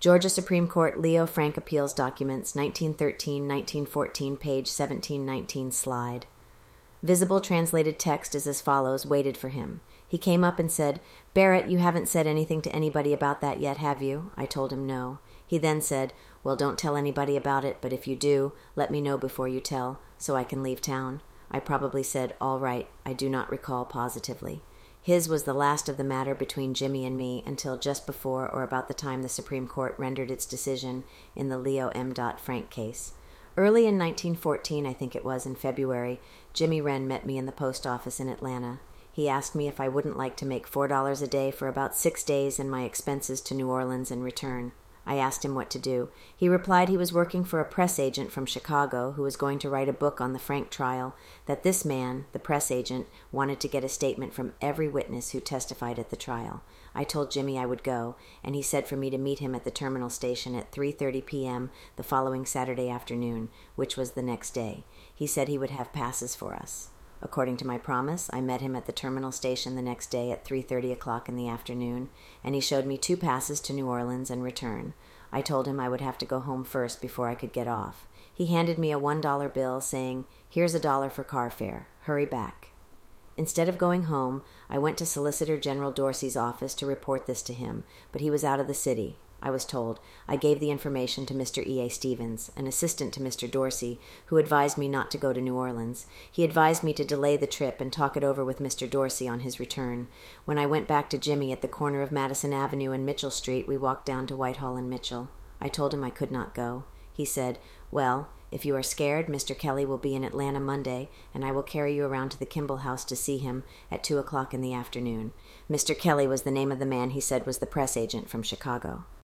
Georgia Supreme Court Leo Frank Appeals Documents, 1913-1914, page 1719, slide. Visible translated text is as follows, waited for him. He came up and said, "Barrett, you haven't said anything to anybody about that yet, have you?" I told him no. He then said, "Well, don't tell anybody about it, but if you do, let me know before you tell, so I can leave town." I probably said, "All right." I do not recall positively. His was the last of the matter between Jimmy and me until just before or about the time the Supreme Court rendered its decision in the Leo M. Frank case. Early in 1914, I think it was, in February, Jimmy Wren met me in the post office in Atlanta. He asked me if I wouldn't like to make $4 a day for about 6 days and my expenses to New Orleans and return. I asked him what to do. He replied he was working for a press agent from Chicago who was going to write a book on the Frank trial, that this man, the press agent, wanted to get a statement from every witness who testified at the trial. I told Jimmy I would go, and he said for me to meet him at the terminal station at 3:30 p.m. the following Saturday afternoon, which was the next day. He said he would have passes for us. According to my promise, I met him at the terminal station the next day at 3:30 o'clock in the afternoon, and he showed me 2 passes to New Orleans and return. I told him I would have to go home first before I could get off. He handed me a $1 bill, saying, "Here's $1 for car fare. Hurry back." Instead of going home, I went to Solicitor General Dorsey's office to report this to him, but he was out of the city. I was told. I gave the information to Mr. E. A. Stevens, an assistant to Mr. Dorsey, who advised me not to go to New Orleans. He advised me to delay the trip and talk it over with Mr. Dorsey on his return. When I went back to Jimmy at the corner of Madison Avenue and Mitchell Street, we walked down to Whitehall and Mitchell. I told him I could not go. He said, "Well, if you are scared, Mr. Kelly will be in Atlanta Monday, and I will carry you around to the Kimball House to see him at 2 o'clock in the afternoon." Mr. Kelly was the name of the man he said was the press agent from Chicago.